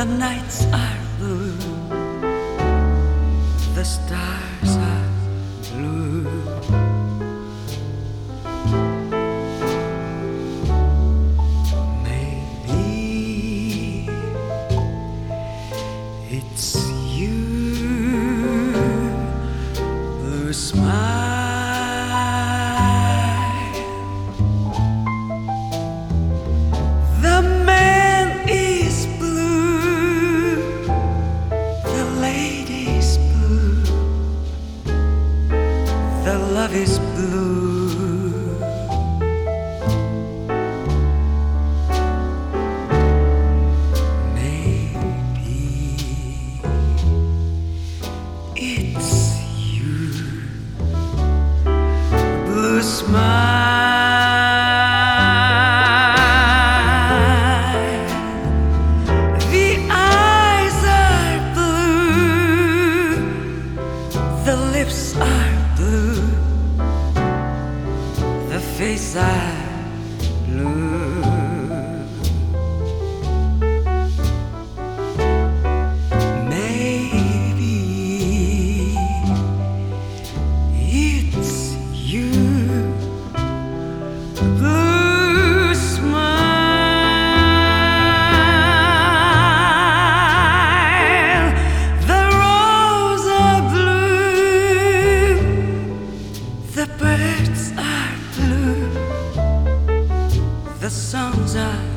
The nights are blue, the stars are blue. Maybe it's you, blue smile. The man is blue, the lady's blue, the love is blue. Maybe it's you, blue smile. The eyes are blue, the lips are blue, the face are blue. Maybe it's you, blue smile. The roses are blue, the birds are blue, the songs are